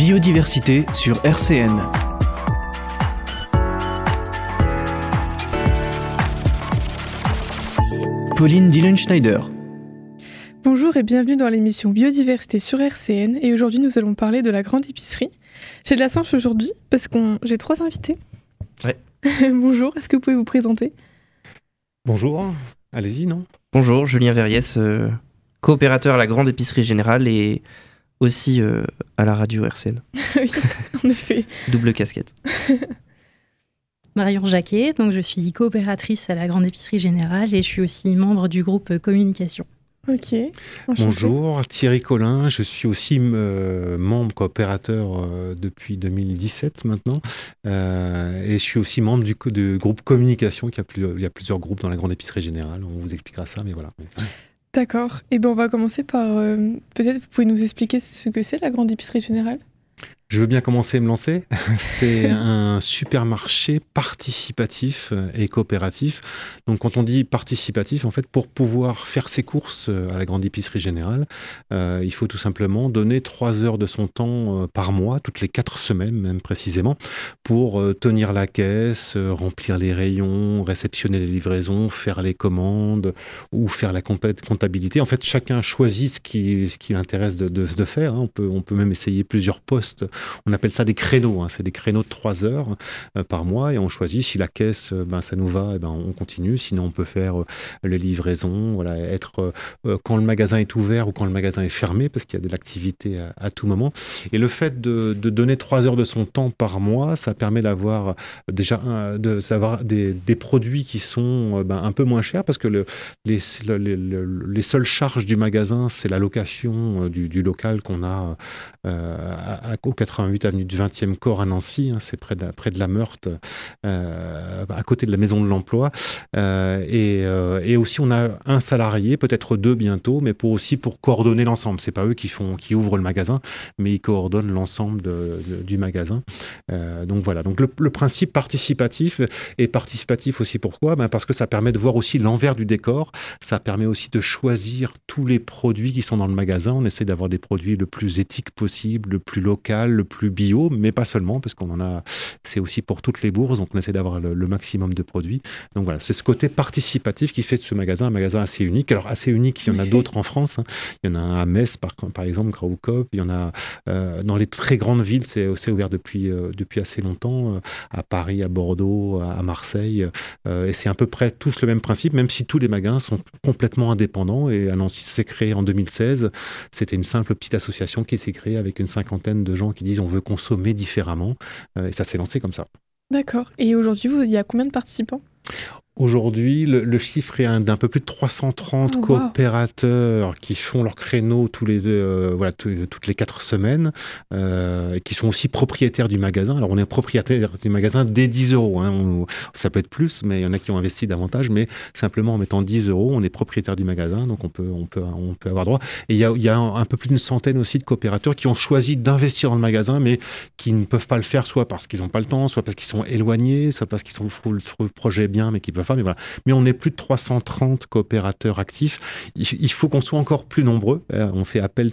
Biodiversité sur RCN. Pauline Dillenschneider. Bonjour et bienvenue dans l'émission Biodiversité sur RCN. Et aujourd'hui, nous allons parler de la grande épicerie. J'ai de la chance aujourd'hui parce que j'ai 3 invités. Ouais. Bonjour, est-ce que vous pouvez vous présenter ? Bonjour, allez-y, non ? Bonjour, Julien Verriès, coopérateur à la grande épicerie générale et aussi à la radio RCN. Oui, en effet. Double casquette. Marion Jacquet, donc je suis coopératrice à la grande épicerie générale et je suis aussi membre du groupe communication. Ok. Bonjour, Thierry Collin, je suis aussi membre coopérateur depuis 2017 maintenant et je suis aussi membre du groupe communication, il y a plusieurs groupes dans la grande épicerie générale, on vous expliquera ça, mais voilà. D'accord, et bien on va commencer par, peut-être vous pouvez nous expliquer ce que c'est la grande épicerie générale ? Je veux bien commencer à me lancer. C'est un supermarché participatif et coopératif. Donc, quand on dit participatif, en fait, pour pouvoir faire ses courses à la grande épicerie générale, il faut tout simplement donner 3 heures de son temps par mois, toutes les 4 semaines même précisément, pour tenir la caisse, remplir les rayons, réceptionner les livraisons, faire les commandes ou faire la comptabilité. En fait, chacun choisit ce qui l'intéresse de faire. On peut même essayer plusieurs postes. On appelle ça des créneaux, c'est des créneaux de 3 heures par mois et on choisit si la caisse, ça nous va, on continue. Sinon, on peut faire les livraisons, voilà, être quand le magasin est ouvert ou quand le magasin est fermé parce qu'il y a de l'activité à tout moment. Et le fait de donner 3 heures de son temps par mois, ça permet d'avoir déjà des produits qui sont un peu moins chers parce que les seules charges du magasin, c'est la location du local qu'on a au 88 avenue du 20e corps à Nancy, c'est près de la Meurthe, à côté de la maison de l'emploi. Et aussi, on a un salarié, peut-être 2 bientôt, mais pour coordonner l'ensemble. C'est pas eux qui ouvrent le magasin, mais ils coordonnent l'ensemble du magasin. Donc voilà. Donc le principe participatif est participatif aussi. Pourquoi ? Parce que ça permet de voir aussi l'envers du décor. Ça permet aussi de choisir tous les produits qui sont dans le magasin. On essaie d'avoir des produits le plus éthiques possible, le plus local, le plus bio, mais pas seulement, parce qu'on en a, c'est aussi pour toutes les bourses, donc on essaie d'avoir le maximum de produits. Donc voilà, c'est ce côté participatif qui fait de ce magasin un magasin assez unique. Alors assez unique, il y en a d'autres en France. Il y en a un à Metz, par exemple, Graupkop. Il y en a dans les très grandes villes, c'est ouvert depuis assez longtemps, à Paris, à Bordeaux, à Marseille. Et c'est à peu près tous le même principe, même si tous les magasins sont complètement indépendants. Et à Nancy, ça s'est créé en 2016. C'était une simple petite association qui s'est créée avec une 50aine de gens qui disent on veut consommer différemment. Et ça s'est lancé comme ça. D'accord. Et aujourd'hui, il y a combien de participants ? Aujourd'hui, le chiffre est d'un peu plus de 330 coopérateurs qui font leur créneau toutes les 4 semaines, et qui sont aussi propriétaires du magasin. Alors, on est propriétaire du magasin dès 10 €. Ça peut être plus, mais il y en a qui ont investi davantage, mais simplement en mettant 10 €, on est propriétaire du magasin, donc on peut avoir droit. Et il y a un peu plus d'une centaine aussi de coopérateurs qui ont choisi d'investir dans le magasin, mais qui ne peuvent pas le faire, soit parce qu'ils n'ont pas le temps, soit parce qu'ils sont éloignés, soit parce qu'ils trouvent le projet bien, mais qu'ils peuvent pas. Mais on est plus de 330 coopérateurs actifs. Il faut qu'on soit encore plus nombreux. On fait appel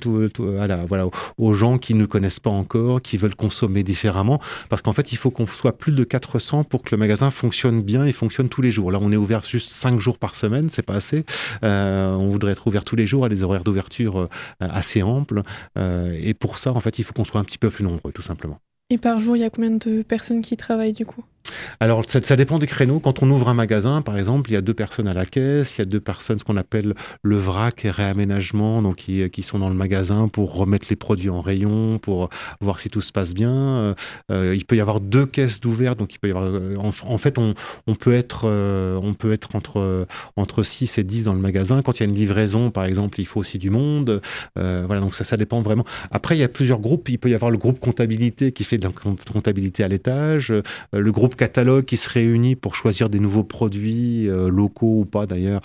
aux gens qui ne connaissent pas encore, qui veulent consommer différemment. Parce qu'en fait, il faut qu'on soit plus de 400 pour que le magasin fonctionne bien et fonctionne tous les jours. Là, on est ouvert juste 5 jours par semaine, c'est pas assez. On voudrait être ouvert tous les jours à des horaires d'ouverture assez amples. Et pour ça, en fait, il faut qu'on soit un petit peu plus nombreux, tout simplement. Et par jour, il y a combien de personnes qui travaillent du coup ? Alors, ça dépend des créneaux. Quand on ouvre un magasin, par exemple, il y a 2 personnes à la caisse, il y a 2 personnes, ce qu'on appelle le vrac et réaménagement, donc qui sont dans le magasin pour remettre les produits en rayon, pour voir si tout se passe bien. Il peut y avoir 2 caisses d'ouvertes, donc il peut y avoir. En fait, on peut être entre 6 et 10 dans le magasin. Quand il y a une livraison, par exemple, il faut aussi du monde. Voilà, donc ça dépend vraiment. Après, il y a plusieurs groupes. Il peut y avoir le groupe comptabilité qui fait de la comptabilité à l'étage, le groupe catalogue qui se réunit pour choisir des nouveaux produits locaux ou pas d'ailleurs,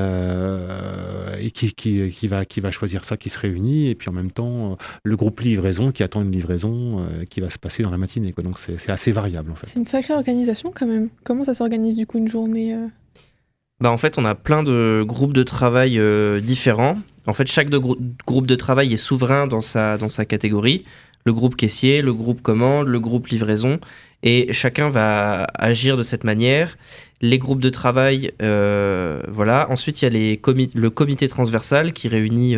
et qui va choisir ça, qui se réunit, et puis en même temps le groupe livraison qui attend une livraison qui va se passer dans la matinée, quoi. Donc c'est assez variable en fait. C'est une sacrée organisation quand même. Comment ça s'organise du coup une journée En fait, on a plein de groupes de travail différents. En fait, chaque groupe de travail est souverain dans sa catégorie. le groupe caissier, le groupe commande, le groupe livraison. Et chacun va agir de cette manière. Les groupes de travail, voilà. Ensuite, il y a le comité transversal qui réunit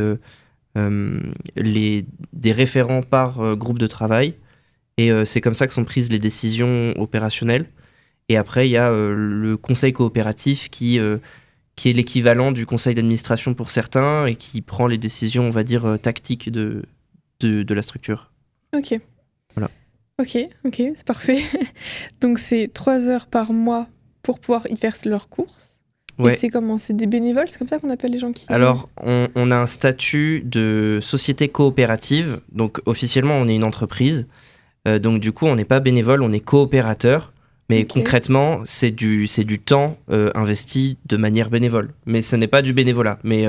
des référents par groupe de travail. Et c'est comme ça que sont prises les décisions opérationnelles. Et après, il y a le conseil coopératif qui est l'équivalent du conseil d'administration pour certains et qui prend les décisions, on va dire, tactiques de la structure. Ok. Voilà. Ok, c'est parfait. Donc, c'est 3 heures par mois pour pouvoir y faire leurs courses. Ouais. Et c'est comment? C'est des bénévoles? C'est comme ça qu'on appelle les gens qui... Alors, on a un statut de société coopérative. Donc, officiellement, on est une entreprise. Donc, du coup, on n'est pas bénévole, on est coopérateur. Mais concrètement, c'est du temps investi de manière bénévole. Mais ce n'est pas du bénévolat. Mais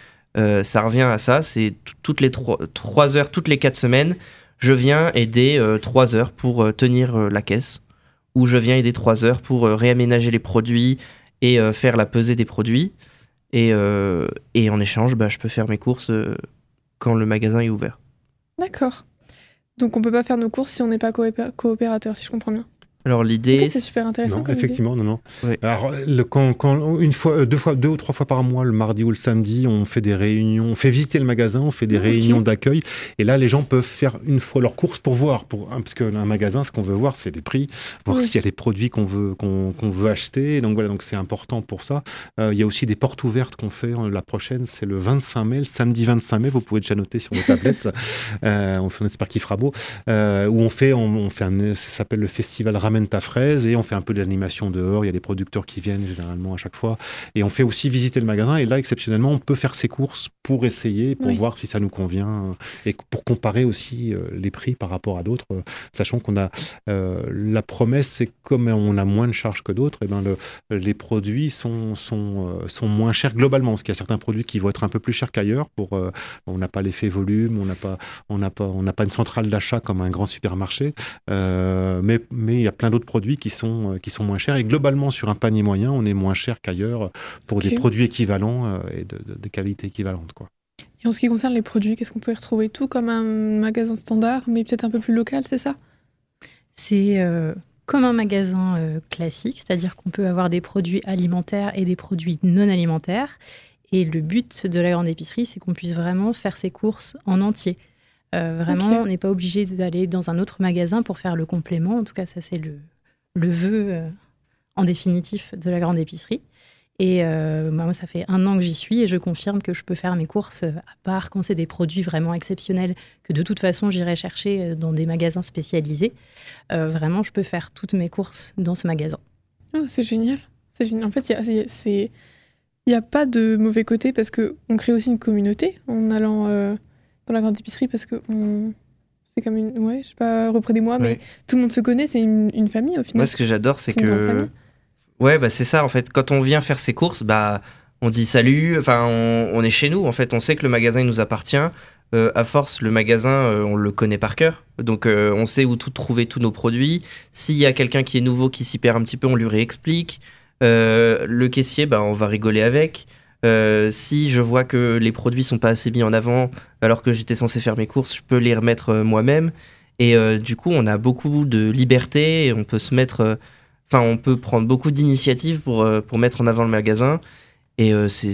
ça revient à ça. C'est toutes les 3 heures, toutes les 4 semaines, je viens aider 3 heures pour tenir la caisse. Ou je viens aider 3 heures pour réaménager les produits et faire la pesée des produits. Et en échange, je peux faire mes courses quand le magasin est ouvert. D'accord. Donc on peut pas faire nos courses si on n'est pas coopérateur, si je comprends bien. Alors l'idée, c'est super intéressant. Non, effectivement, non. Oui. Alors quand une fois, 2 ou 3 fois par mois, le mardi ou le samedi, on fait des réunions, on fait visiter le magasin, on fait des réunions d'accueil. Et là, les gens peuvent faire une fois leurs courses pour voir, parce qu'un magasin, ce qu'on veut voir, c'est les prix, voir s'il y a des produits qu'on veut acheter. Donc voilà, donc c'est important pour ça. Il y a aussi des portes ouvertes qu'on fait. La prochaine, c'est le 25 mai, le samedi 25 mai. Vous pouvez déjà noter sur vos tablettes. On espère qu'il fera beau. Où on fait ça s'appelle le festival Ramène ta fraise, et on fait un peu d'animation dehors. Il y a des producteurs qui viennent généralement à chaque fois, et on fait aussi visiter le magasin. Et là, exceptionnellement, on peut faire ses courses pour essayer, pour voir si ça nous convient, et pour comparer aussi les prix par rapport à d'autres, sachant qu'on a la promesse, c'est comme on a moins de charges que d'autres, et les produits sont moins chers globalement, parce qu'il y a certains produits qui vont être un peu plus chers qu'ailleurs. On n'a pas l'effet volume, on n'a pas une centrale d'achat comme un grand supermarché, mais il y a plein d'autres produits qui sont moins chers, et globalement sur un panier moyen, on est moins cher qu'ailleurs pour des produits équivalents et de qualité équivalente, quoi. Et en ce qui concerne les produits, qu'est-ce qu'on peut y retrouver? Tout comme un magasin standard, mais peut-être un peu plus local, c'est ça? C'est comme un magasin classique, c'est-à-dire qu'on peut avoir des produits alimentaires et des produits non alimentaires. Et le but de la grande épicerie, c'est qu'on puisse vraiment faire ses courses en entier. On n'est pas obligé d'aller dans un autre magasin pour faire le complément. En tout cas, ça, c'est le vœu en définitif de la grande épicerie. Et moi, ça fait 1 an que j'y suis, et je confirme que je peux faire mes courses, à part quand c'est des produits vraiment exceptionnels que de toute façon j'irai chercher dans des magasins spécialisés. Vraiment, je peux faire toutes mes courses dans ce magasin. Oh, c'est génial. En fait, il n'y a pas de mauvais côté, parce qu'on crée aussi une communauté en allant dans la grande épicerie, parce que c'est comme une... Ouais, je sais pas, reprenez-moi, mais tout le monde se connaît, c'est une famille au final. Moi, ce que j'adore, c'est que... Ouais, c'est ça, en fait. Quand on vient faire ses courses, on dit salut, enfin, on est chez nous, en fait. On sait que le magasin, il nous appartient. À force, le magasin, on le connaît par cœur. Donc, on sait où trouver tous nos produits. S'il y a quelqu'un qui est nouveau, qui s'y perd un petit peu, on lui réexplique. Le caissier, on va rigoler avec. Si je vois que les produits sont pas assez mis en avant alors que j'étais censé faire mes courses, je peux les remettre moi-même. Et du coup, on a beaucoup de liberté et on peut se mettre... on peut prendre beaucoup d'initiatives pour mettre en avant le magasin. Et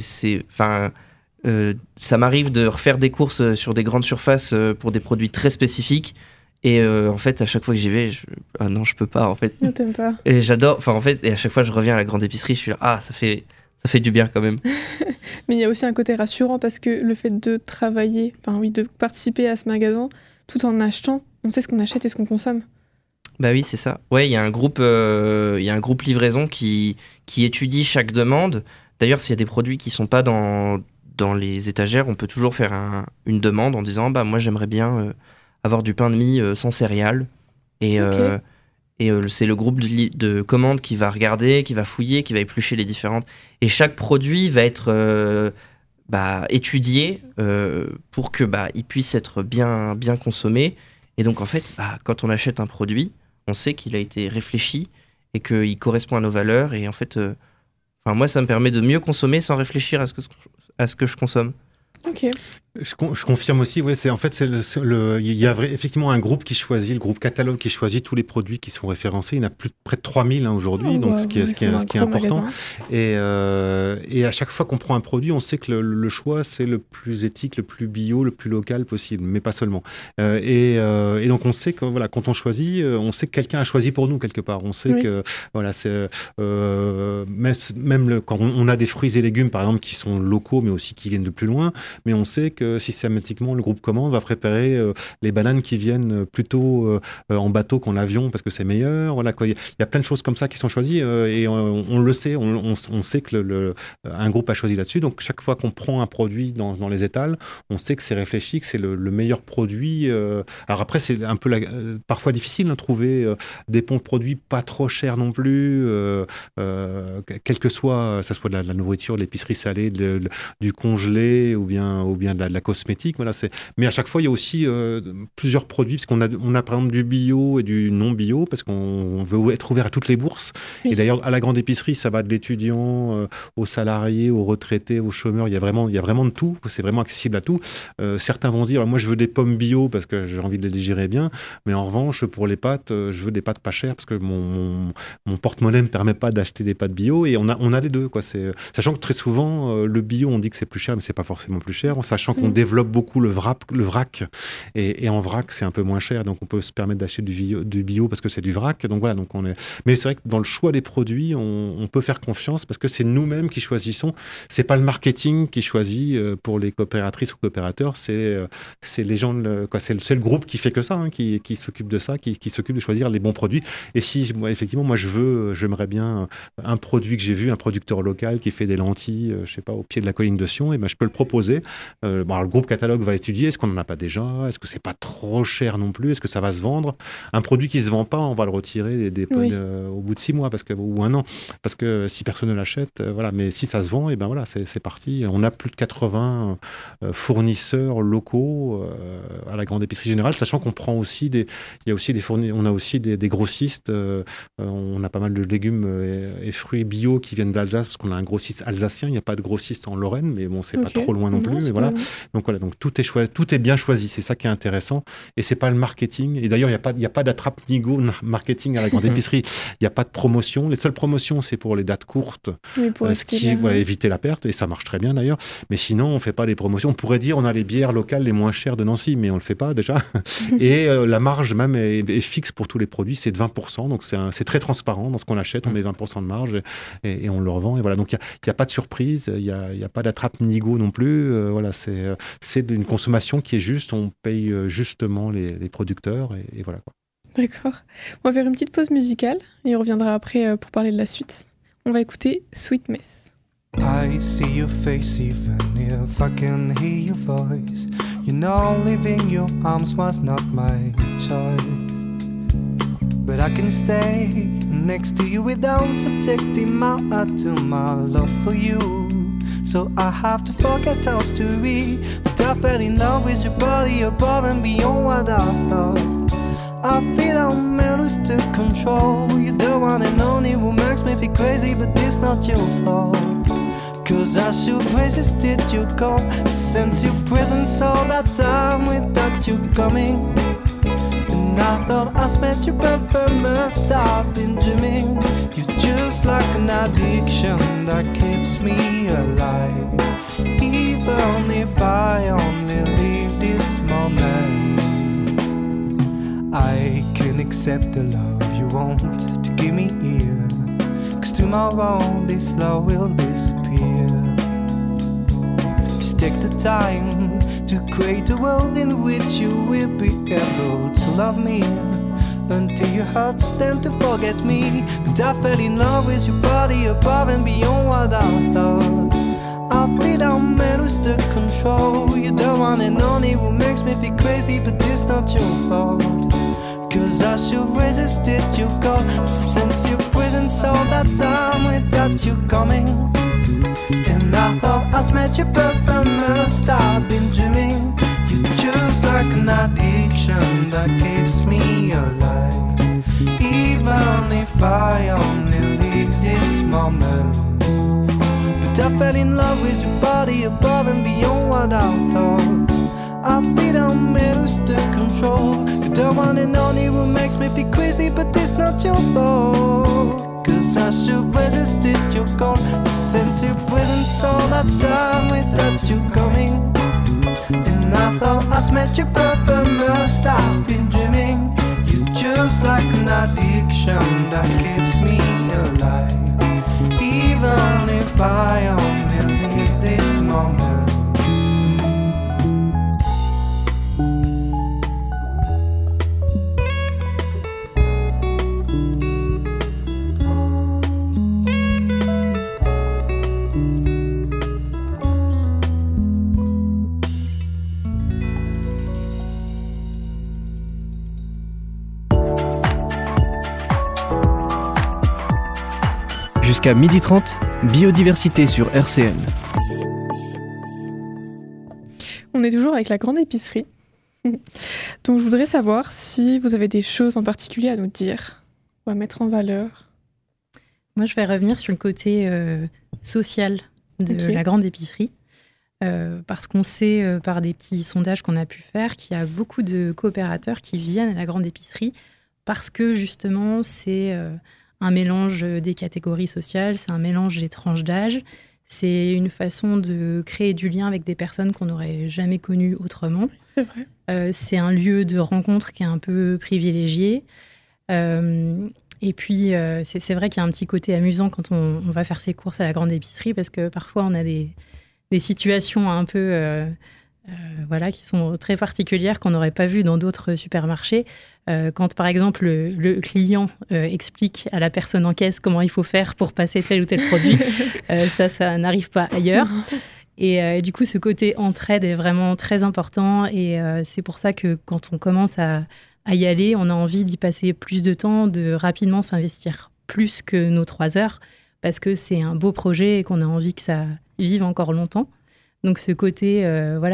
ça m'arrive de refaire des courses sur des grandes surfaces pour des produits très spécifiques. Et en fait, à chaque fois que j'y vais, non, je peux pas, en fait. Non, t'aimes pas. Et j'adore, et à chaque fois que je reviens à la grande épicerie, je suis là, ça fait du bien quand même. Mais il y a aussi un côté rassurant, parce que le fait de travailler, de participer à ce magasin, tout en achetant, on sait ce qu'on achète et ce qu'on consomme. Bah oui, c'est ça. Ouais, il y a un groupe livraison qui étudie chaque demande. D'ailleurs, s'il y a des produits qui sont pas dans les étagères, on peut toujours faire une demande en disant moi j'aimerais bien avoir du pain de mie sans céréales. Et c'est le groupe de commande qui va regarder, qui va fouiller, qui va éplucher les différentes. Et chaque produit va être étudié pour que il puisse être bien consommé. Et donc en fait, quand on achète un produit, on sait qu'il a été réfléchi et qu'il correspond à nos valeurs. Et en fait, moi, ça me permet de mieux consommer sans réfléchir à ce que je consomme. Ok. Je confirme aussi, ouais, il y a effectivement un groupe qui choisit, le groupe catalogue qui choisit tous les produits qui sont référencés. Il y en a près de 3000 aujourd'hui, donc ce qui est important. Et à chaque fois qu'on prend un produit, on sait que le choix, c'est le plus éthique, le plus bio, le plus local possible, mais pas seulement. Et donc on sait que voilà, quand on choisit, on sait que quelqu'un a choisi pour nous quelque part. On sait que voilà, c'est même quand on a des fruits et légumes par exemple qui sont locaux, mais aussi qui viennent de plus loin, mais on sait que systématiquement le groupe commande va préparer les bananes qui viennent plutôt en bateau qu'en avion parce que c'est meilleur. Voilà, quoi. Il y a plein de choses comme ça qui sont choisies et on le sait, on sait que un groupe a choisi là-dessus. Donc chaque fois qu'on prend un produit dans les étals, on sait que c'est réfléchi, que c'est le meilleur produit. Alors après, c'est un peu parfois difficile de trouver des bons produits pas trop chers non plus, quel que soit, ça soit de la nourriture, de l'épicerie salée, du congelé ou bien de la cosmétique. Voilà, mais à chaque fois, il y a aussi plusieurs produits, parce qu'on a par exemple du bio et du non bio, parce qu'on veut être ouvert à toutes les bourses. Oui. Et d'ailleurs, à la grande épicerie, ça va de l'étudiant aux salariés, aux retraités, aux chômeurs. Il y a vraiment de tout. C'est vraiment accessible à tout. Certains vont dire, moi, je veux des pommes bio parce que j'ai envie de les digérer bien. Mais en revanche, pour les pâtes, je veux des pâtes pas chères parce que mon porte-monnaie ne me permet pas d'acheter des pâtes bio. Et on a les deux, quoi. Sachant que très souvent, le bio, on dit que c'est plus cher, mais c'est pas forcément plus cher. Sachant qu'on développe beaucoup le vrac et en vrac c'est un peu moins cher, donc on peut se permettre d'acheter du bio parce que c'est du vrac. Donc voilà, mais c'est vrai que dans le choix des produits, on peut faire confiance parce que c'est nous-mêmes qui choisissons. C'est pas le marketing qui choisit pour les coopératrices ou coopérateurs, c'est les gens, c'est le groupe qui fait que ça, qui s'occupe de ça, qui s'occupe de choisir les bons produits. Et si effectivement, j'aimerais bien un produit que j'ai vu, un producteur local qui fait des lentilles, je sais pas, au pied de la colline de Sion, et je peux le proposer. Le groupe catalogue va étudier, est-ce qu'on n'en a pas déjà, est-ce que c'est pas trop cher non plus, est-ce que ça va se vendre. Un produit qui se vend pas, on va le retirer au bout de 6 mois ou un an, parce que si personne ne l'achète, voilà. Mais si ça se vend, et ben voilà, c'est parti. On a plus de 80 fournisseurs locaux à la grande épicerie générale, sachant qu'on prend aussi on a aussi des grossistes. On a pas mal de légumes et fruits bio qui viennent d'Alsace, parce qu'on a un grossiste alsacien. Il n'y a pas de grossiste en Lorraine, mais bon, c'est pas trop loin non plus. Mais voilà. Donc tout est bien choisi. C'est ça qui est intéressant. Et c'est pas le marketing. Et d'ailleurs, il n'y a pas d'attrape-nigo marketing à la grande épicerie. Il n'y a pas de promotion. Les seules promotions, c'est pour les dates courtes, éviter la perte. Et ça marche très bien d'ailleurs. Mais sinon, on fait pas les promotions. On pourrait dire, on a les bières locales les moins chères de Nancy, mais on le fait pas déjà. Et la marge même est fixe pour tous les produits. C'est de 20%. Donc c'est très transparent dans ce qu'on achète. On met 20% de marge et on le revend. Et voilà. Donc il n'y a pas de surprise. Il n'y a pas d'attrape-nigo non plus. Voilà, c'est une consommation qui est juste. On paye justement les producteurs et voilà, quoi. D'accord. On va faire une petite pause musicale et on reviendra après pour parler de la suite. On va écouter Sweet Mess. I see your face even if I can hear your voice. You know leaving your arms was not my choice, but I can stay next to you without subjecting my heart to my love for you. So I have to forget our story, but I fell in love with your body above and beyond what I thought. I feel I'm lose to control. You're the one and only who makes me feel crazy, but it's not your fault. Cause I should resisted your call, sense your presence all that time without you coming. And I thought I smelled you but must I've been dreaming. You're just like an addiction that keeps me alive, even if I only live this moment. I can accept the love you want to give me here, cause tomorrow this love will disappear. Just take the time to create a world in which you will be able to love me, until your heart stand to forget me. But I fell in love with your body above and beyond what I thought. I feel I'm lose the control. You're the one and only who makes me feel crazy, but it's not your fault. Cause I should resisted your call, since your presence all that time without you coming. And I thought I smelled your perfume, must I've been dreaming. You're just like an addiction that keeps me alive, even if I only live this moment. But I fell in love with your body above and beyond what I thought. I feel I'm managed to control. You're the one and only who makes me feel crazy, but it's not your fault. Cause I should resisted your call. Since your presence all that time without you coming. And I thought I smelled your perfume, must I've been dreaming. You're just like an addiction that keeps me alive. Even if I only need this moment. Jusqu'à 12h30, biodiversité sur RCN. On est toujours avec la grande épicerie. Donc je voudrais savoir si vous avez des choses en particulier à nous dire ou à mettre en valeur. Moi, je vais revenir sur le côté social de la grande épicerie. Parce qu'on sait, par des petits sondages qu'on a pu faire, qu'il y a beaucoup de coopérateurs qui viennent à la grande épicerie parce que justement, c'est un mélange des catégories sociales, c'est un mélange des tranches d'âge. C'est une façon de créer du lien avec des personnes qu'on n'aurait jamais connues autrement. C'est vrai. C'est un lieu de rencontre qui est un peu privilégié. Et puis, c'est vrai qu'il y a un petit côté amusant quand on va faire ses courses à la grande épicerie parce que parfois, on a des situations un peu qui sont très particulières qu'on n'aurait pas vues dans d'autres supermarchés. Quand, par exemple, le client explique à la personne en caisse comment il faut faire pour passer tel ou tel produit, ça n'arrive pas ailleurs. Et du coup, ce côté entraide est vraiment très important. Et c'est pour ça que quand on commence à y aller, on a envie d'y passer plus de temps, de rapidement s'investir plus que nos 3 heures, parce que c'est un beau projet et qu'on a envie que ça vive encore longtemps. Donc ce côté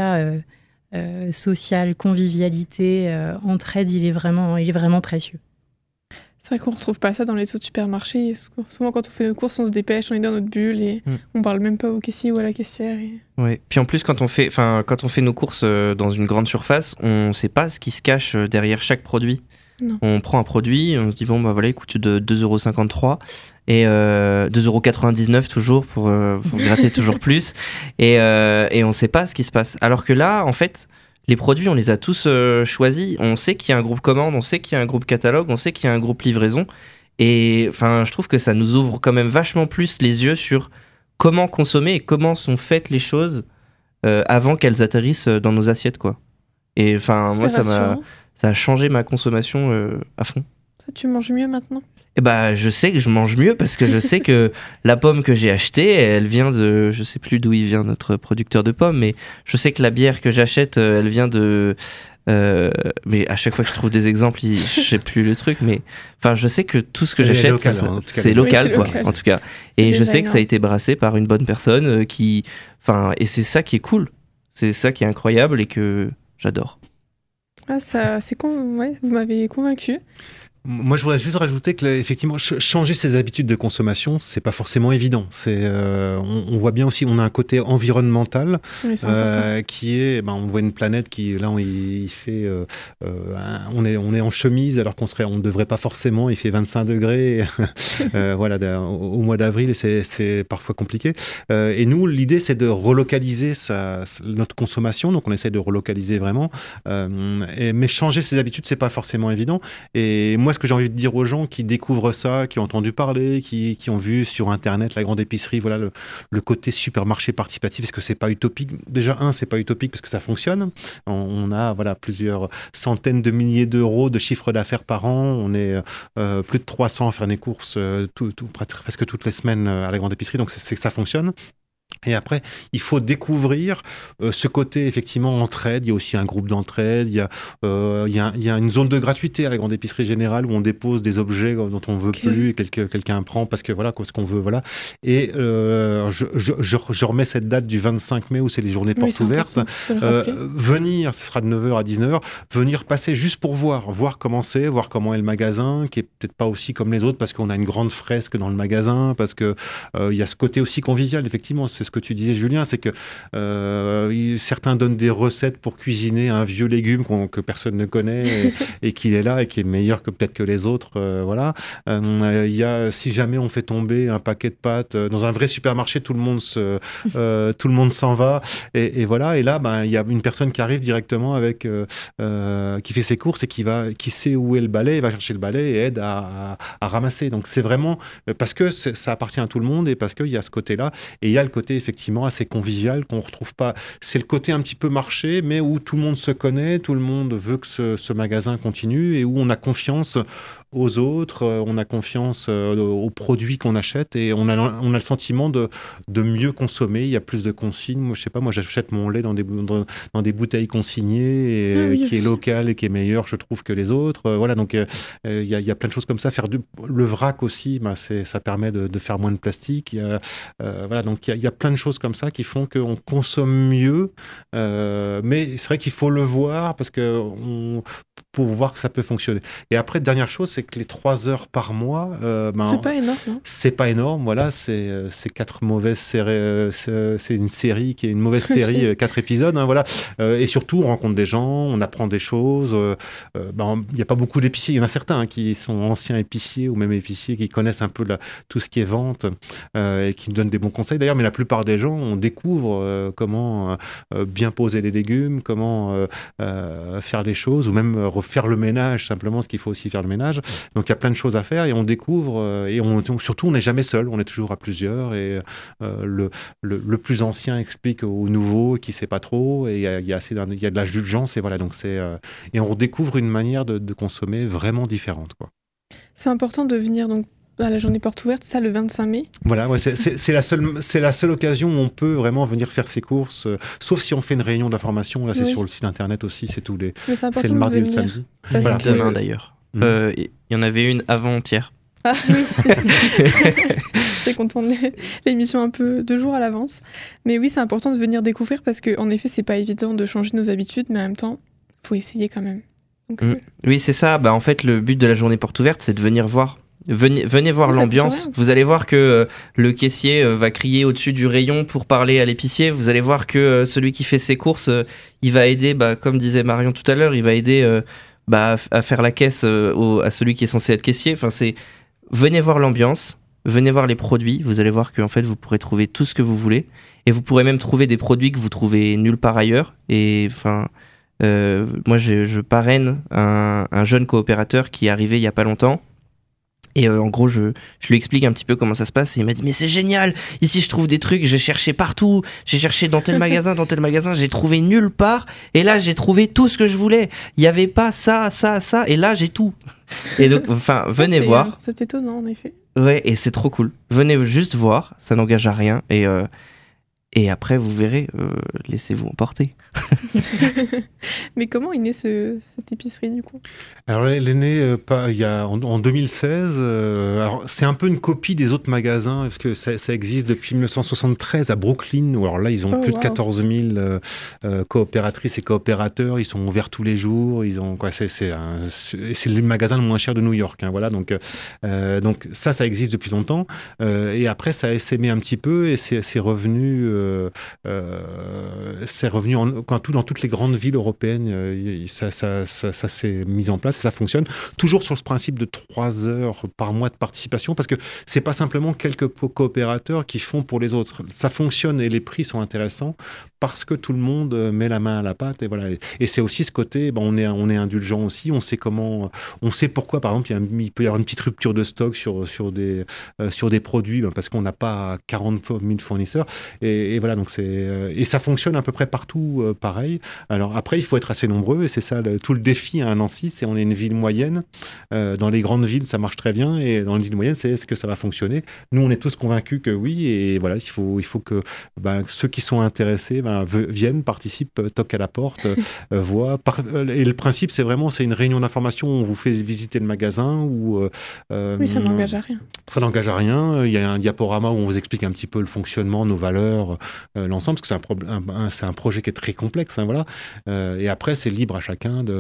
social, convivialité, entraide, il est vraiment précieux. C'est vrai qu'on ne retrouve pas ça dans les autres supermarchés. Souvent, quand on fait nos courses, on se dépêche, on est dans notre bulle et on ne parle même pas au caissier ou à la caissière. Ouais. Puis en plus, quand on fait nos courses dans une grande surface, on ne sait pas ce qui se cache derrière chaque produit. Non. On prend un produit, on se dit bon bah voilà, il coûte de 2,53 € et 2,99 € toujours pour gratter toujours plus et on sait pas ce qui se passe. Alors que là, en fait, les produits, on les a tous choisis. On sait qu'il y a un groupe commande, on sait qu'il y a un groupe catalogue, on sait qu'il y a un groupe livraison. Et enfin, je trouve que ça nous ouvre quand même vachement plus les yeux sur comment consommer et comment sont faites les choses avant qu'elles atterrissent dans nos assiettes, quoi. Et enfin, moi, ça a changé ma consommation à fond. Ça, tu manges mieux maintenant ? Et bah, je sais que je mange mieux parce que je sais que la pomme que j'ai achetée, elle vient de... Je sais plus d'où il vient notre producteur de pommes, mais je sais que la bière que j'achète, elle vient de... mais à chaque fois que je trouve des exemples, je sais plus le truc, mais enfin, je sais que tout ce que j'achète, c'est local, quoi, en tout cas. Et je sais que ça a été brassé par une bonne personne qui... Enfin, et c'est ça qui est cool. C'est ça qui est incroyable et que j'adore. Ah, ça, c'est ouais, vous m'avez convaincu. Moi, je voudrais juste rajouter que, effectivement, changer ses habitudes de consommation, c'est pas forcément évident. On voit bien aussi, on a un côté environnemental qui est, on voit une planète qui, là, il fait, on est en chemise alors on devrait pas forcément. Il fait 25 degrés, voilà, au mois d'avril, et c'est parfois compliqué. Et nous, l'idée, c'est de relocaliser notre consommation. Donc, on essaie de relocaliser vraiment. Mais changer ses habitudes, c'est pas forcément évident. Et moi, ce que j'ai envie de dire aux gens qui découvrent ça, qui ont entendu parler, qui ont vu sur Internet la grande épicerie, voilà le côté supermarché participatif, est-ce que c'est pas utopique ? Déjà, c'est pas utopique parce que ça fonctionne. On a plusieurs centaines de milliers d'euros de chiffre d'affaires par an. On est plus de 300 à faire des courses presque toutes les semaines à la grande épicerie, donc c'est que ça fonctionne. Et après, il faut découvrir ce côté, effectivement, entraide. Il y a aussi un groupe d'entraide. Il y a une zone de gratuité à la grande épicerie générale où on dépose des objets dont on ne veut plus et quelqu'un prend parce que voilà, ce qu'on veut. Voilà. Et je remets cette date du 25 mai où c'est les journées portes ouvertes. Venir, ce sera de 9h à 19h, venir passer juste pour voir comment c'est, voir comment est le magasin, qui est peut-être pas aussi comme les autres parce qu'on a une grande fresque dans le magasin, parce que il y a ce côté aussi convivial, effectivement. C'est ce que tu disais, Julien, c'est que certains donnent des recettes pour cuisiner un vieux légume que personne ne connaît et qui est là et qui est meilleur que peut-être que les autres. Voilà. Il y a, si jamais on fait tomber un paquet de pâtes dans un vrai supermarché, tout le monde s'en va et voilà. Et là, il y a une personne qui arrive directement avec qui fait ses courses et qui sait où est le balai, va chercher le balai et aide à ramasser. Donc c'est vraiment parce que ça appartient à tout le monde et parce qu'il y a ce côté-là et il y a le côté effectivement assez convivial qu'on retrouve pas. C'est le côté un petit peu marché, mais où tout le monde se connaît, tout le monde veut que ce magasin continue et où on a confiance aux autres, on a confiance aux produits qu'on achète et on a le sentiment de mieux consommer. Il y a plus de consignes. Moi, je sais pas, moi j'achète mon lait dans des bouteilles consignées et qui est local et qui est meilleur, je trouve, que les autres. Voilà, donc il y a plein de choses comme ça. Faire le vrac aussi, ça permet de faire moins de plastique. Voilà, donc il y a plein de choses comme ça qui font qu'on consomme mieux. Mais c'est vrai qu'il faut le voir parce que pour voir que ça peut fonctionner. Et après, dernière chose, c'est que les 3 heures par mois... c'est pas énorme, non ? C'est pas énorme, voilà. C'est 4 mauvaises séries... c'est une série qui est une mauvaise série, 4 épisodes, hein, voilà. Et surtout, on rencontre des gens, on apprend des choses. Il n'y a pas beaucoup d'épiciers. Il y en a certains qui sont anciens épiciers ou même épiciers qui connaissent un peu tout ce qui est vente et qui donnent des bons conseils, d'ailleurs. Mais la plupart des gens, on découvre comment bien poser les légumes, comment faire les choses, ou même refaire le ménage, simplement, parce qu'il faut aussi faire le ménage. Donc il y a plein de choses à faire et on découvre et surtout on n'est jamais seul, on est toujours à plusieurs et le plus ancien explique au nouveau qui sait pas trop et il y a de l'indulgence et voilà, donc et on redécouvre une manière de consommer vraiment différente, quoi. C'est important de venir donc à la journée porte ouverte, ça le 25 mai. Voilà, ouais, c'est la seule occasion où on peut vraiment venir faire ses courses, sauf si on fait une réunion d'information. Là, c'est sur le site internet aussi, c'est le mardi et le samedi. Voilà. Demain d'ailleurs. Il y en avait une avant-hier. Ah oui, c'est qu'on tourne l'émission un peu 2 jours à l'avance. Mais oui, c'est important de venir découvrir parce qu'en effet, c'est pas évident de changer nos habitudes, mais en même temps, il faut essayer quand même. Donc, oui, c'est ça. En fait, le but de la journée porte ouverte, c'est de venir voir. Venez voir l'ambiance. Vous allez voir que le caissier va crier au-dessus du rayon pour parler à l'épicier. Vous allez voir que celui qui fait ses courses, il va aider, comme disait Marion tout à l'heure, il va aider à faire la caisse à celui qui est censé être caissier. Enfin, venez voir l'ambiance, venez voir les produits. Vous allez voir qu'en fait, vous pourrez trouver tout ce que vous voulez. Et vous pourrez même trouver des produits que vous trouvez nulle part ailleurs. Et enfin, moi, je parraine un jeune coopérateur qui est arrivé il n'y a pas longtemps. Et en gros, je lui explique un petit peu comment ça se passe. Et il m'a dit, mais c'est génial, ici je trouve des trucs, j'ai cherché partout, j'ai cherché dans tel magasin, j'ai trouvé nulle part. Et là, j'ai trouvé tout ce que je voulais. Il n'y avait pas ça, et là, j'ai tout. Et donc, enfin, venez voir. C'est étonnant, en effet. Ouais, et c'est trop cool. Venez juste voir, ça n'engage à rien. Et après, vous verrez, laissez-vous emporter. Mais comment est née cette épicerie, du coup ? Alors, elle est née en 2016. Alors, c'est un peu une copie des autres magasins, parce que ça existe depuis 1973 à Brooklyn, où alors là, ils ont plus de 14 000 coopératrices et coopérateurs. Ils sont ouverts tous les jours. C'est le magasin le moins cher de New York. Hein, voilà, donc ça existe depuis longtemps. Et après, ça a essaimé un petit peu et c'est revenu... c'est revenu dans toutes les grandes villes européennes, ça s'est mis en place et ça fonctionne toujours sur ce principe de 3 heures par mois de participation, parce que c'est pas simplement quelques coopérateurs qui font pour les autres, ça fonctionne et les prix sont intéressants parce que tout le monde met la main à la pâte. Et, voilà. Et c'est aussi ce côté, on est indulgent aussi, on sait pourquoi, par exemple, il peut y avoir une petite rupture de stock sur des produits, parce qu'on n'a pas 40 000 fournisseurs. Et voilà, donc et ça fonctionne à peu près partout pareil. Alors après, il faut être assez nombreux, et c'est ça tout le défi à Nancy, c'est on est une ville moyenne. Dans les grandes villes, ça marche très bien, et dans les villes moyennes, c'est est-ce que ça va fonctionner? Nous, on est tous convaincus que oui, et voilà, il faut que ceux qui sont intéressés viennent, participent, toquent à la porte, voient. Et le principe, c'est une réunion d'information où on vous fait visiter le magasin. Oui, ça n'engage à rien. Ça n'engage à rien. Il y a un diaporama où on vous explique un petit peu le fonctionnement, nos valeurs, l'ensemble, parce que c'est un projet qui est très complexe. Hein, voilà. Et après, c'est libre à chacun de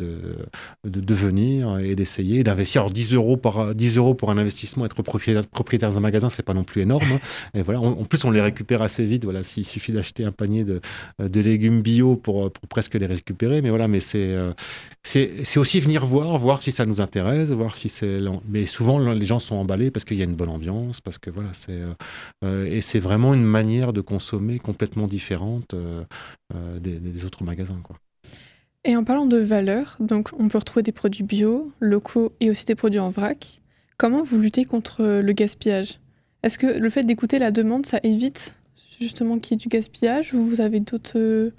venir et d'essayer, d'investir. Alors 10 euros pour un investissement, être propriétaire d'un magasin, c'est pas non plus énorme. Hein. Et voilà, en plus, on les récupère assez vite. Voilà, s'il suffit d'acheter un panier de légumes bio pour presque les récupérer. Mais voilà, mais c'est aussi venir voir si ça nous intéresse, voir si c'est. Mais souvent, les gens sont emballés parce qu'il y a une bonne ambiance, parce que voilà, et c'est vraiment une manière de consommer complètement différente des autres magasins, quoi. Et en parlant de valeur, donc on peut retrouver des produits bio, locaux et aussi des produits en vrac. Comment vous luttez contre le gaspillage? Est-ce que le fait d'écouter la demande, ça évite justement qu'il y ait du gaspillage, ou vous avez d'autres...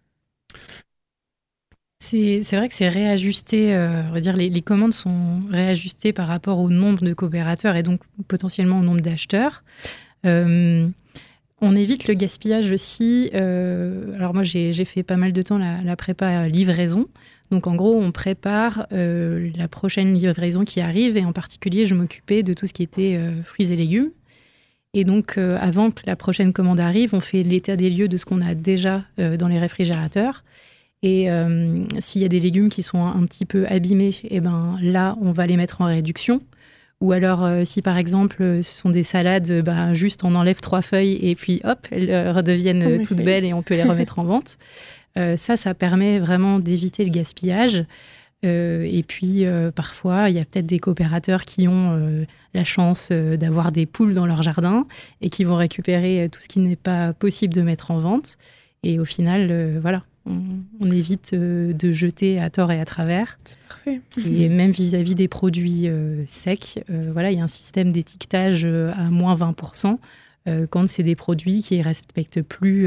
C'est vrai que c'est réajusté, on va dire les commandes sont réajustées par rapport au nombre de coopérateurs et donc potentiellement au nombre d'acheteurs. On évite le gaspillage aussi. Alors moi, j'ai fait pas mal de temps la prépa livraison. Donc en gros, on prépare la prochaine livraison qui arrive, et en particulier, je m'occupais de tout ce qui était fruits et légumes. Et donc, avant que la prochaine commande arrive, on fait l'état des lieux de ce qu'on a déjà dans les réfrigérateurs. Et s'il y a des légumes qui sont un petit peu abîmés, là, on va les mettre en réduction. Ou alors, si par exemple, ce sont des salades, juste on enlève 3 feuilles et puis hop, elles redeviennent toutes belles et on peut les remettre en vente. Ça permet vraiment d'éviter le gaspillage. Et puis, parfois, il y a peut-être des coopérateurs qui ont la chance d'avoir des poules dans leur jardin et qui vont récupérer tout ce qui n'est pas possible de mettre en vente. Et au final, voilà, on évite de jeter à tort et à travers. C'est parfait. Et même vis-à-vis des produits secs, voilà, il y a un système d'étiquetage à moins 20% quand c'est des produits qui ne respectent plus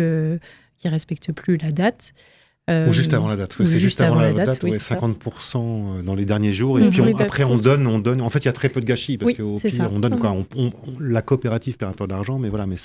la date. Ou juste avant la date. Ouais, c'est juste avant la date, oui, 50% dans les derniers jours. Et puis après, on donne. En fait, il y a très peu de gâchis parce qu'au pire, on donne quoi. La coopérative perd un peu d'argent, mais voilà, mais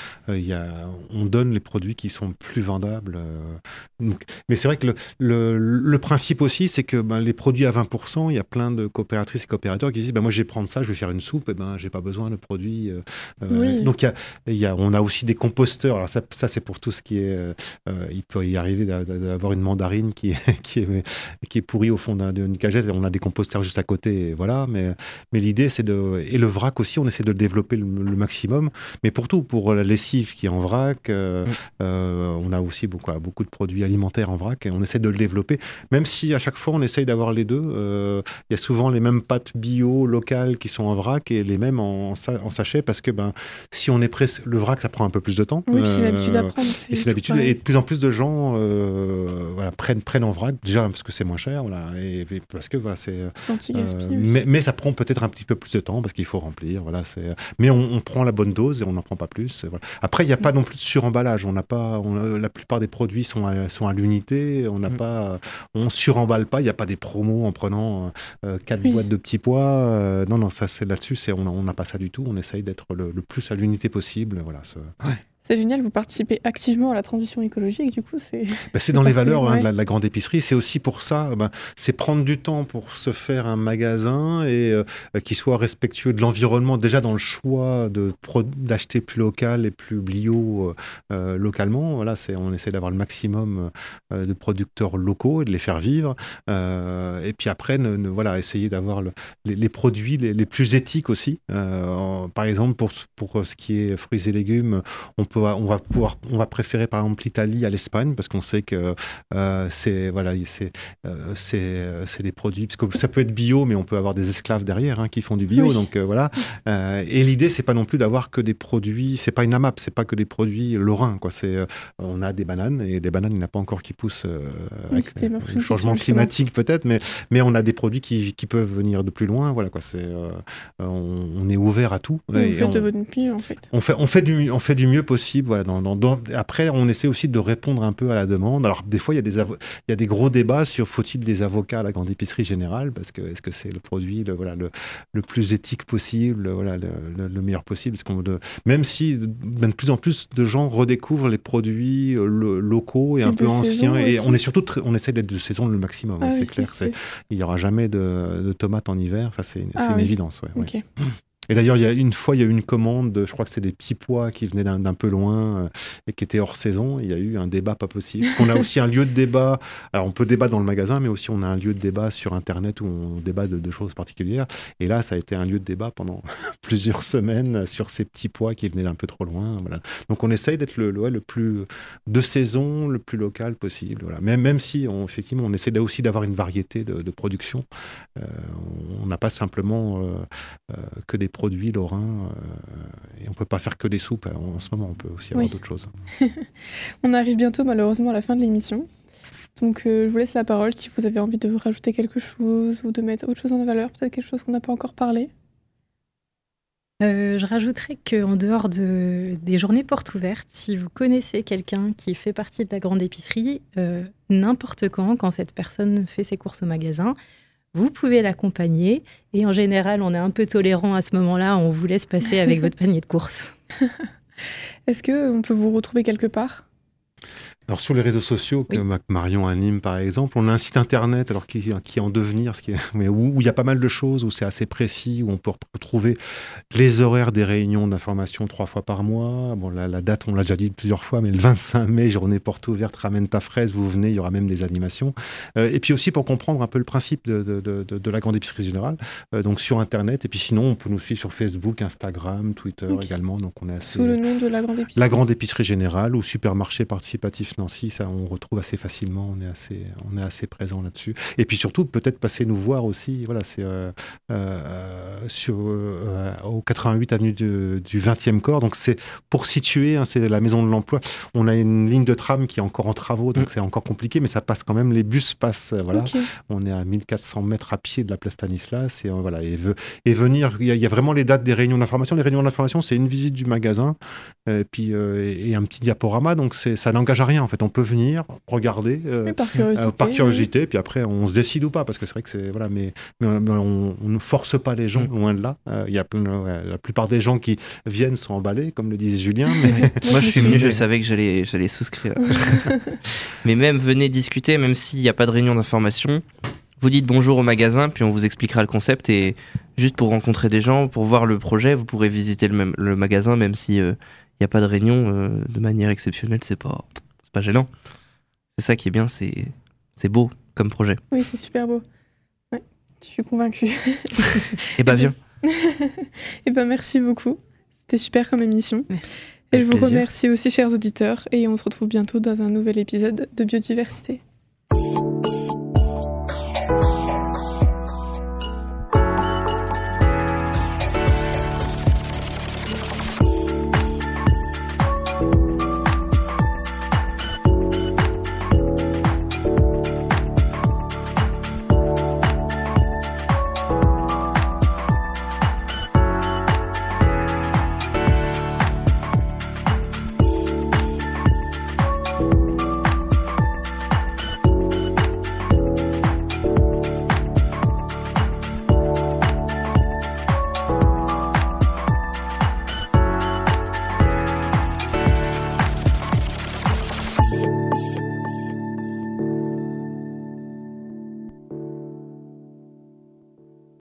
on donne les produits qui sont plus vendables. Mais c'est vrai que le principe aussi, c'est que les produits à 20%, il y a plein de coopératrices et coopérateurs qui disent moi, je vais prendre ça, je vais faire une soupe, et j'ai pas besoin de produits. Donc, on a aussi des composteurs. Alors, ça c'est pour tout ce qui est. Il peut y arriver d'avoir une mandarine qui est pourrie au fond d'une cagette, et on a des composteurs juste à côté, et voilà. Mais l'idée, c'est et le vrac aussi, on essaie de le développer le maximum. Mais pour tout, pour la lessive qui est en vrac, on a aussi beaucoup de produits alimentaires en vrac, et on essaie de le développer. Même si à chaque fois, on essaye d'avoir les deux. Il y a souvent les mêmes pâtes bio locales qui sont en vrac et les mêmes en sachet, parce que si on est pressé, le vrac, ça prend un peu plus de temps. Oui, c'est l'habitude d'apprendre. Et c'est l'habitude, et de plus en plus de gens prennent en vrac, déjà parce que c'est moins cher, voilà, et parce que voilà, c'est mais ça prend peut-être un petit peu plus de temps parce qu'il faut remplir, voilà, mais on prend la bonne dose et on n'en prend pas plus, voilà. Après, il n'y a pas non plus de suremballage, la plupart des produits sont à l'unité, on suremballe pas, il n'y a pas des promos en prenant 4 boîtes de petits pois, non, ça c'est là-dessus, on n'a pas ça du tout, on essaye d'être le plus à l'unité possible, voilà. C'est génial, vous participez activement à la transition écologique, du coup, c'est... c'est dans les valeurs de la grande épicerie, c'est aussi pour ça, c'est prendre du temps pour se faire un magasin et qui soit respectueux de l'environnement, déjà dans le choix d'acheter plus local et plus bio localement, voilà, on essaie d'avoir le maximum de producteurs locaux et de les faire vivre, et puis après, essayer d'avoir les produits les plus éthiques aussi, par exemple, pour ce qui est fruits et légumes, on peut va préférer par exemple l'Italie à l'Espagne parce qu'on sait que c'est des produits, parce que ça peut être bio, mais on peut avoir des esclaves derrière qui font du bio. Oui. Donc voilà. Et l'idée, c'est pas non plus d'avoir que des produits. C'est pas une AMAP, c'est pas que des produits lorrains, quoi. On a des bananes et des bananes, il n'y en a pas encore qui poussent avec le changement climatique peut-être, mais on a des produits qui peuvent venir de plus loin. Voilà, quoi. On est ouvert à tout. Vous faites de votre mieux, en fait. On fait du mieux possible. Voilà. Après, on essaie aussi de répondre un peu à la demande. Alors, des fois, il y a des gros débats sur faut-il des avocats à la grande épicerie générale, parce que est-ce que c'est le produit le plus éthique possible, le meilleur possible, même si de plus en plus de gens redécouvrent les produits locaux et un peu anciens, et on essaie d'être de saison le maximum, c'est clair. Il n'y aura jamais de tomates en hiver, ça c'est une évidence. Ouais, okay. Ouais. Et d'ailleurs, il y a eu une commande, je crois que c'est des petits pois qui venaient d'un peu loin et qui étaient hors saison. Il y a eu un débat pas possible. Parce qu'on a aussi un lieu de débat. Alors, on peut débattre dans le magasin, mais aussi on a un lieu de débat sur Internet où on débat de choses particulières. Et là, ça a été un lieu de débat pendant plusieurs semaines sur ces petits pois qui venaient d'un peu trop loin. Voilà. Donc, on essaye d'être le plus de saison, le plus local possible. Voilà. Même si, effectivement, on essaie là aussi d'avoir une variété de production. On n'a pas simplement que des produits lorrains et on peut pas faire que des soupes en ce moment, on peut aussi avoir d'autres choses. On arrive bientôt malheureusement à la fin de l'émission, donc je vous laisse la parole si vous avez envie de rajouter quelque chose ou de mettre autre chose en valeur, peut-être quelque chose qu'on n'a pas encore parlé. Je rajouterais qu'en dehors des journées portes ouvertes, si vous connaissez quelqu'un qui fait partie de la grande épicerie, n'importe quand cette personne fait ses courses au magasin, vous pouvez l'accompagner et en général, on est un peu tolérant à ce moment-là, on vous laisse passer avec votre panier de courses. Est-ce qu'on peut vous retrouver quelque part ? Alors sur les réseaux sociaux que Marion anime par exemple, on a un site internet alors qui est en devenir, mais où il y a pas mal de choses, où c'est assez précis, où on peut retrouver les horaires des réunions d'information 3 fois par mois. Bon, la date, on l'a déjà dit plusieurs fois, mais le 25 mai, journée porte ouverte, ramène ta fraise, vous venez, il y aura même des animations. Et puis aussi pour comprendre un peu le principe de la grande épicerie générale, donc sur internet. Et puis sinon, on peut nous suivre sur Facebook, Instagram, Twitter également. Donc on est assez... Sous le nom de la grande épicerie. La grande épicerie générale ou supermarché participatif Nancy, ça on retrouve assez facilement, on est assez présent là-dessus. Et puis surtout, peut-être passer nous voir aussi, voilà, c'est au 88 avenue du 20e corps, donc c'est pour situer, c'est la maison de l'emploi. On a une ligne de tram qui est encore en travaux, donc c'est encore compliqué, mais ça passe quand même, les bus passent, voilà. Okay. On est à 1400 mètres à pied de la place Stanislas, et voilà, et venir, il y a vraiment les dates des réunions d'information. Les réunions d'information, c'est une visite du magasin, puis et un petit diaporama, donc ça n'engage à rien. En fait, on peut venir regarder par curiosité, puis après on se décide ou pas, parce que c'est vrai que c'est voilà, mais on ne force pas les gens, loin de là. Il y a la plupart des gens qui viennent sont emballés, comme le disait Julien. Mais... Moi, je suis venu, je savais que j'allais souscrire. Mais même venez discuter, même s'il n'y a pas de réunion d'information. Vous dites bonjour au magasin, puis on vous expliquera le concept, et juste pour rencontrer des gens, pour voir le projet, vous pourrez visiter le magasin, même si il n'y a pas de réunion de manière exceptionnelle, c'est pas gênant. C'est ça qui est bien, c'est beau comme projet. Oui, c'est super beau. Ouais, je suis convaincue. Et bah viens. Et bah merci beaucoup. C'était super comme émission. Merci. Et je vous remercie aussi, chers auditeurs, et on se retrouve bientôt dans un nouvel épisode de Biodiversité.